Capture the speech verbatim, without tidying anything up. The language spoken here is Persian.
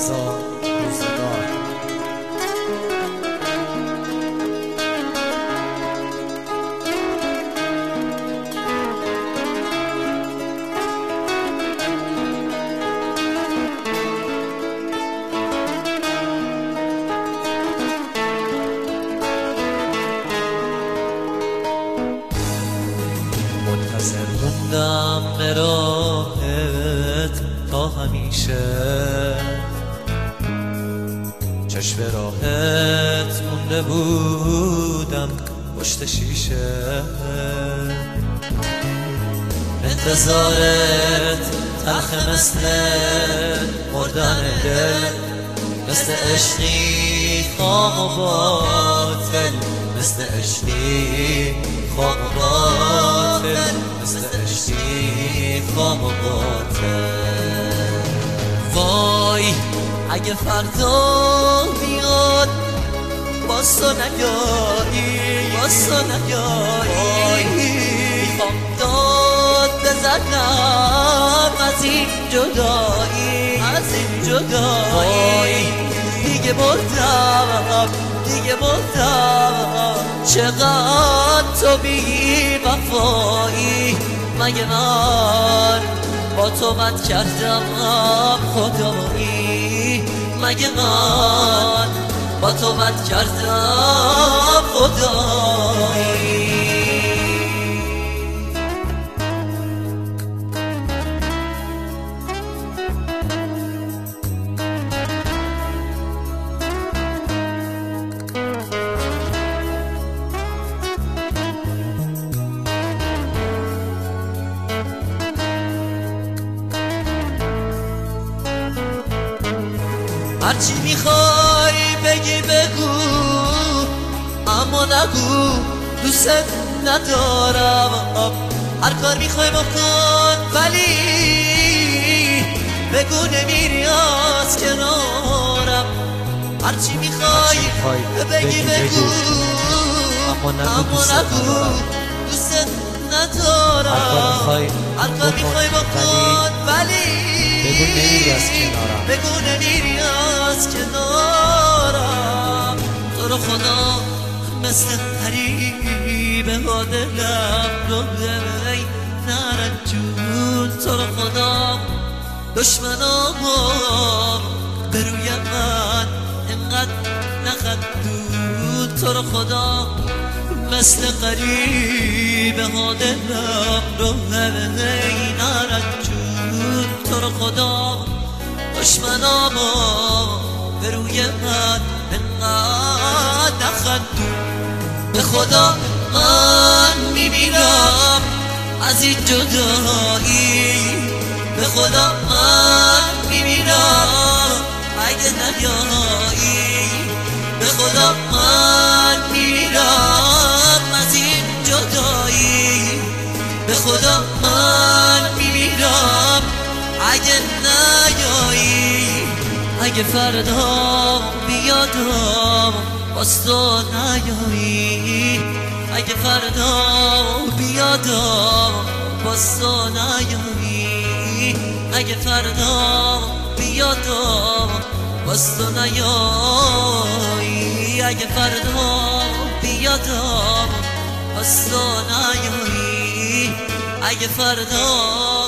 رضا روزگار. منتظر موندم به راهت تا همیشه، چشم راهت مونده بودم پشت شیشه. انتظارت تلخ مثل مردن دل، مثل عشقی خام و باطل، مثل عشقی خام و باطل، مثل عشقی خام و باطل. وای اگه فردا بیاد باز تو نیایی، باز تو نیایی. میخوام داد بزنم از این جدایی، از این جدایی. دیگه مردم، دیگه مردم. چقدر تو بی وفایی، مگه من با تو بد کردم خدایی، مگه من با تو بد کردم خدایی. هرچی میخوای بگی بگو، اما نگو دوست ندارم. هر کار میخوای بکن ولی بگو نمیری از کنارم. هرچی میخوای بگی بگو، اما نگو دوست ندارم. هر کار میخوای بکن ولی بگو نمیری از کنارم، بگو نمیری از کنارم. تو رو خدا مثل قریبه ها دلم رو بی نرنجون. تو رو خدا دشمنام به روی من انقدر نخندون. تو رو خدا مثل قریبه ها دلم رو بی نرنجون. تو رو خدا دشمنامو به روی من انقدر نخندون. به خدا من میمیرم از این جدایی، به خدا من میمیرم اگه نیایی. به خدا من میمیرم از این جدایی، به خدا من میمیرم اگه نیایی. اگه فردا بیادم باز تو نیایی، اگه فردا بیادم باز تو نیایی. اگه فردا بیادم باز تو نیایی، اگه فردا بیادم باز تو نیایی. اگه فردا